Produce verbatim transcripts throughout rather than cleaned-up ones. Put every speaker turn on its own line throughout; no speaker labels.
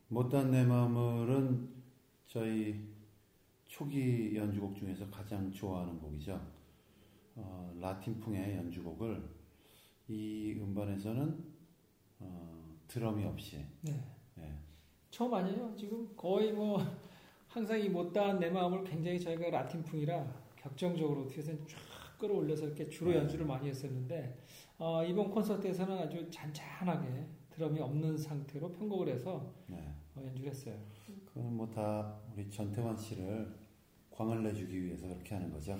못다한 내 마음을은 저희 초기 연주곡 중에서 가장 좋아하는 곡이죠. 어, 라틴풍의 연주곡을 이 음반에서는 어, 드럼이 없이.
네.
네.
처음 아니에요. 지금 거의 뭐 항상 이 못다한 내 마음을 굉장히 저희가 라틴풍이라 격정적으로 뒤에서 쫙 끌어올려서 이렇게 주로
네.
연주를 많이 했었는데 어, 이번 콘서트에서는 아주 잔잔하게 드럼이 없는 상태로 편곡을 해서
네.
어, 연주를 했어요.
그건 뭐 다 우리 전태환 씨를 광을 내주기 위해서 그렇게 하는 거죠.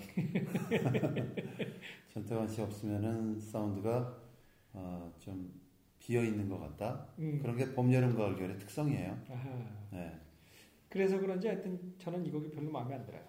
전태환 씨 없으면은 사운드가 어, 좀 비어 있는 것 같다.
음.
그런 게 봄, 여름, 가을, 겨울의 특성이에요.
아하.
네.
그래서 그런지 하여튼 저는 이 곡이 별로 마음에 안 들어요.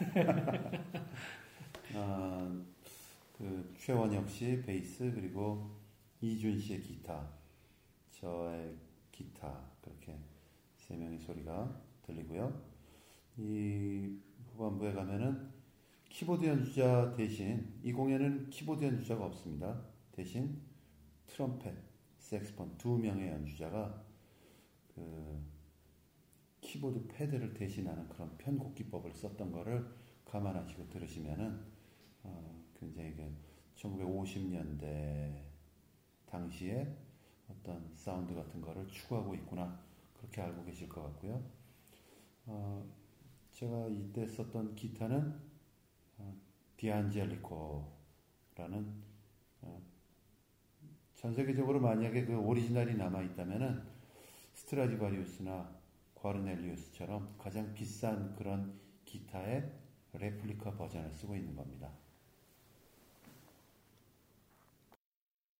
아, 그 최원혁 씨 베이스 그리고 이준 씨의 기타, 저의 기타 그렇게 세 명의 소리가 들리고요. 이 후반부에 가면은 키보드 연주자 대신 이 공연은 키보드 연주자가 없습니다. 대신 트럼펫, 색스폰 두 명의 연주자가 그 키보드 패드를 대신하는 그런 편곡 기법을 썼던 거를 감안하시고 들으시면은 어, 굉장히 그 천구백오십 년대 당시에 어떤 사운드 같은 거를 추구하고 있구나 그렇게 알고 계실 것 같고요. 어, 제가 이때 썼던 기타는 어, 디안젤리코라는 어, 전 세계적으로 만약에 그 오리지널이 남아 있다면은 스트라디바리우스나 과르넬리우스처럼 가장 비싼 그런 기타의 레플리카 버전을 쓰고 있는 겁니다.